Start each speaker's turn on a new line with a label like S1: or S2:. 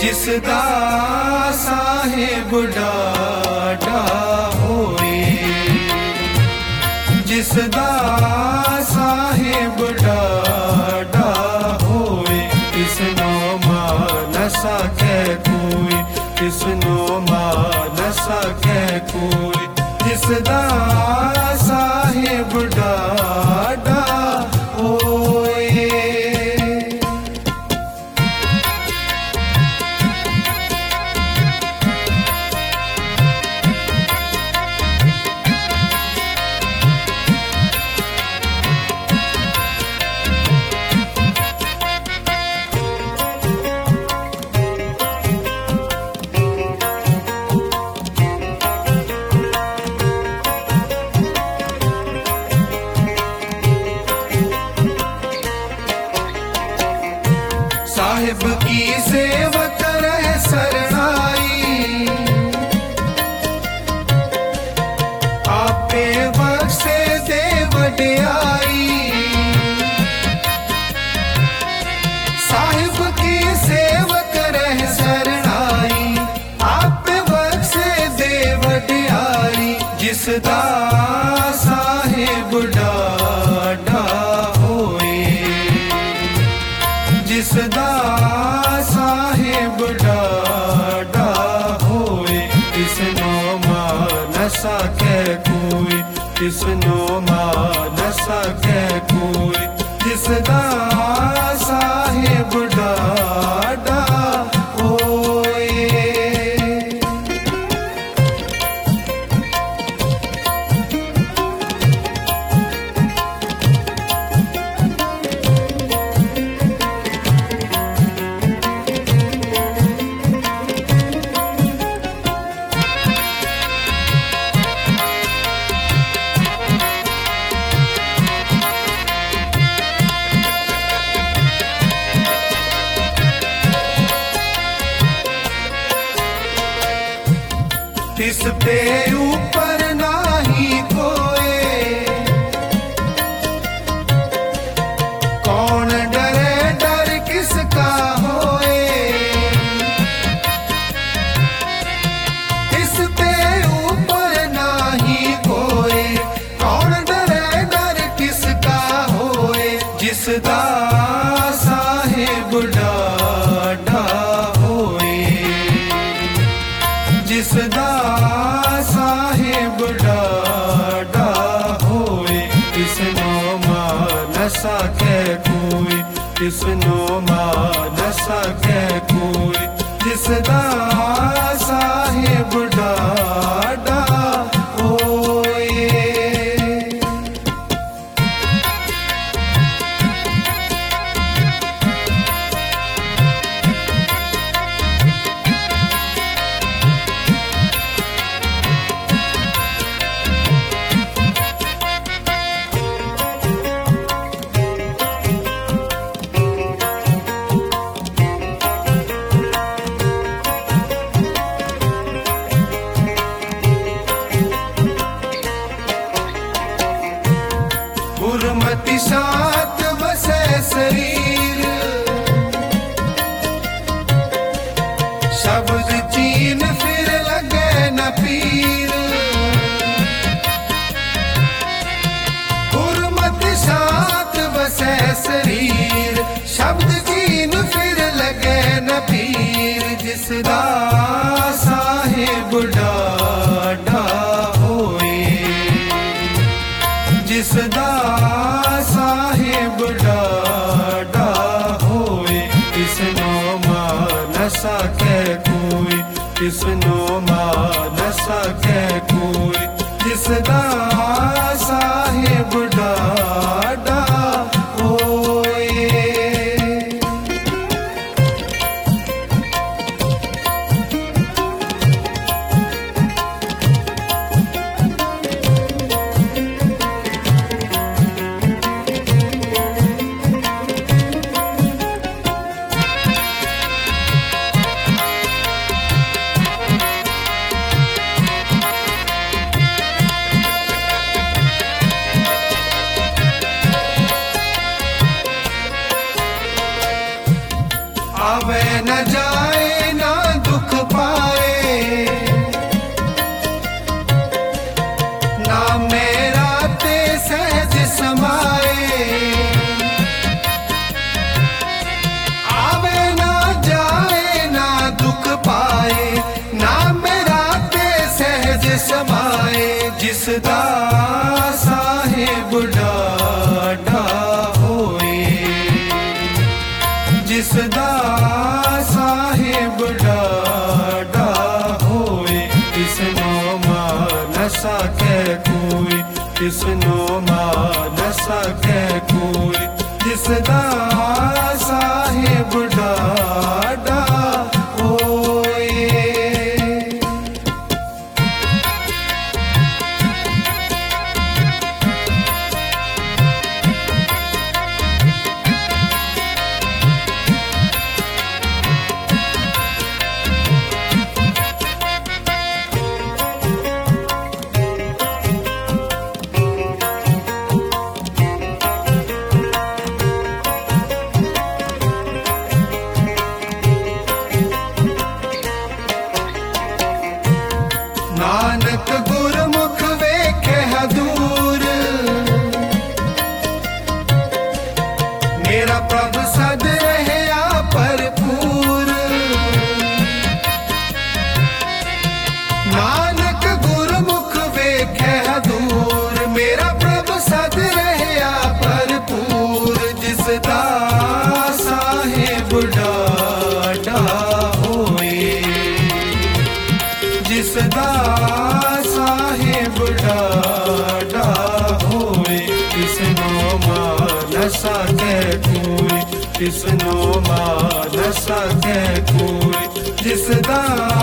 S1: जिसदा साहिब डाढ़ा होए, जिसदा साहिब डाढ़ा होए, तिसनो मान सके कोई, तिसनो मान सके कोई, जिसदा साहिब डाढ़ा होए। साहिब की सेवक रहे सरनाई, आपे बख्शे दे वडियाई। साहिब की सेवक रहे सरनाई, आपे बख्शे दे वडियाई। जिसदा साहिब डाढ़ा होए, जिसदा साहिब डाढ़ा होए, तिसनो मान सके कोई, तिसनो मान सके कोई, जिसदा साहिब डाढ़ा होए। तिस पे ऊपर नाही कोई, कौन डरे डर किसका होए। तिस पे ऊपर नाही कोई, कौन डरे डर किसका होए। जिसदा साहिब डाढ़ा होए, जिसदा साहिब डाढ़ा होए, तिसनो मान सके कोई, तिसनो मान सके कोई, जिसदा साहिब डाढ़ा होए। गुरमति साथ बसे शरीर, शब्द चीन फिर लगे न पीर। गुरमति साथ बसे शरीर, शब्द चीन फिर लगे न पीर। जिसदा साहिब डाढ़ा होए, जिसदा साहिब डाढ़ा होए, तिसनो मान सके कोई, तिसनो मान सके कोई, जिसदा साहिब डाढ़ा होए। समाए जिसदा साहिब डाढ़ा होए, जिसदा साहिब डाढ़ा होए, इसनो मान सके कोई, इसनो मान सके कोई, जिसदा साहिब डाढ़ा होए। नानक गुरमुख वेखे दूर, मेरा प्रभु सद रहया भरपूर। नानक गुरमुख वेखे दूर, मेरा प्रभु सद रहया भरपूर, जिसदा साहिब डाढ़ा होए, जिसदा साहिब डाढ़ा होए, इसनो मान सके कोई, इसनो मान सके कोई, जिसदा